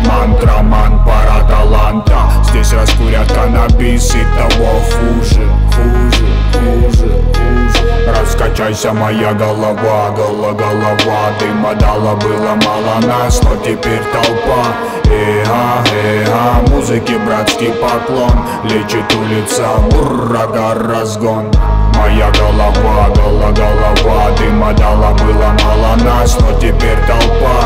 мантра, ман, пара таланта. Здесь раскурят каннабис и того хуже, хуже, хуже, хуже. Раскачайся, моя голова, голова. Дыма дала, было мало нас, но теперь толпа. Музыке братский поклон, лечит улица, буррага, разгон. Моя голова, дыма дала, было мало нас, но теперь толпа.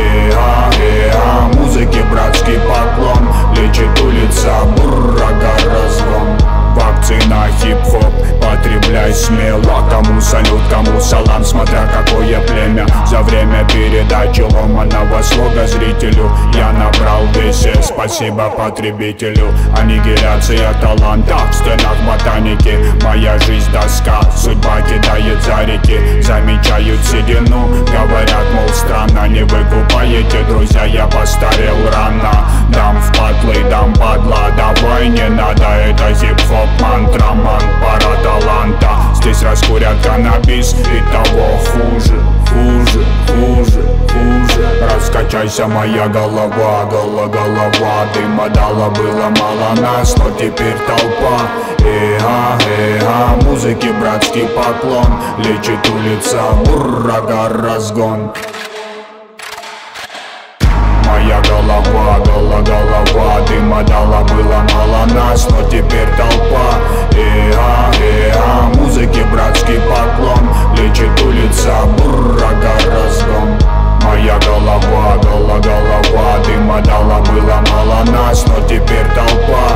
Музыке братский поклон, лечит улица, буррага, разгон. Вакцина, хип-хоп, потребляй смело. Кому салют, кому салам, смотря какое племя. За время передачи ломаного слога зрителю я набрал весе, спасибо потребителю. Аннигиляция таланта в стенах ботаники. Моя жизнь доска, судьба кидает за реки. Замечают седину, говорят, мол, странно. Не выкупаете, друзья, я постарел рано. Дам в патлы, дам падла, давай не надо. Это хип-хоп, мантра, ман, пара таланта. Здесь раскурят каннабис и того хуже, хуже, хуже, хуже. Раскачайся, моя голова, голова. Дыма дала, было мало нас, но теперь толпа. Музыке братский поклон, лечит улица, буррага, разгон. Моя голова, дыма дала, было мало нас, но теперь толпа. Музыке братский поклон, лечит улица, буррага, разгон. Моя голова, дыма дала, было мало нас, но теперь толпа.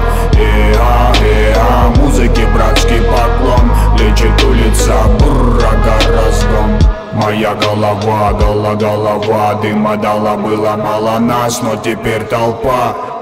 Музыке братский поклон, лечит улица, буррага, разгон. Моя голова, дыма дала, было мало нас, но теперь толпа.